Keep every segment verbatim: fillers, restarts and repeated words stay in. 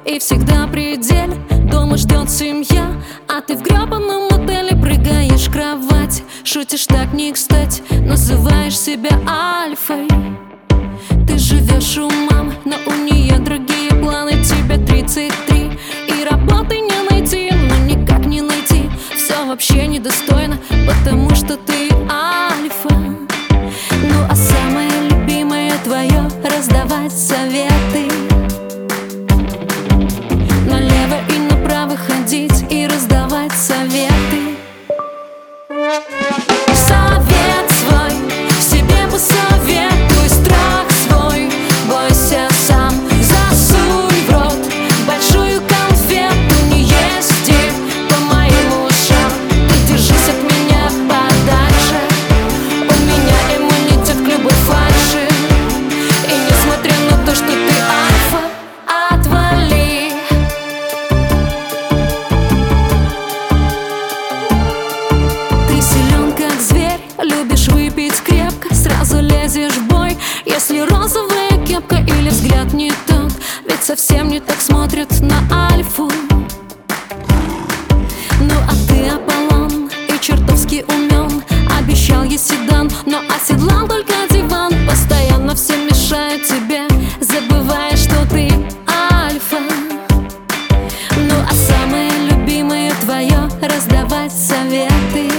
и всегда предель. Дома ждет семья, а ты в гребаном мотеле прыгаешь в кровать. Шутишь так не кстати, называешь себя альфой. Ты живешь у мамы, но у нее другие планы. Тебе тридцать три, и работы не найти, но никак не найти. Все вообще недостойно, потому что ты альфа. Ну а самое любимое твое — раздавать советы. Налево и направо ходить и раздавать советы. Совет свой себе посоветуй, страх свой бойся сам. Засунь в рот большую конфету, не езди по моим ушам. Ты держись от меня подальше, у меня иммунитет к любой фальши. И несмотря на то, что ты альфа, отвали. Ты силен как зверь, любишь выпить крепко, сразу лезешь в бой, если розовая кепка или взгляд не тот. Ведь совсем не так смотрят на альфу. Ну а ты Аполлон и чертовски умен. Обещал ей седан, но оседлал только диван. Постоянно все мешают тебе, забывая, что ты альфа. Ну а самое любимое твое — раздавать советы.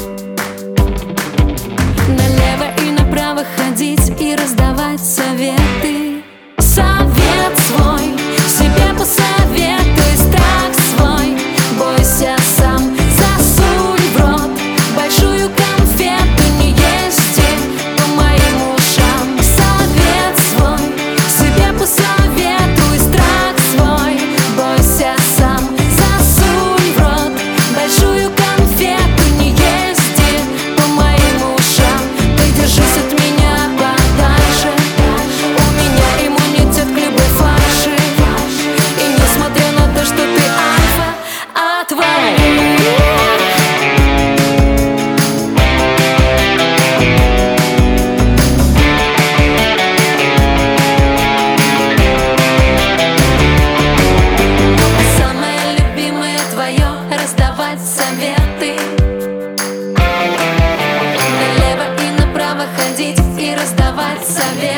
Налево и направо ходить и раздавать советы. Совет свой себе посоветуй, страх свой бойся сам. Засунь в рот большую конфету, не езди по моим ушам. Совет свой себе посоветуй, страх свой бойся сам. Засунь в рот большую конфету, не езди по моим ушам. Ты держись от меня подальше, у меня иммунитет к любой фальши. И несмотря на то, что ты альфа, отвали. Самое любимое твое — раздавать советы. Налево и направо ходить и раздавать советы.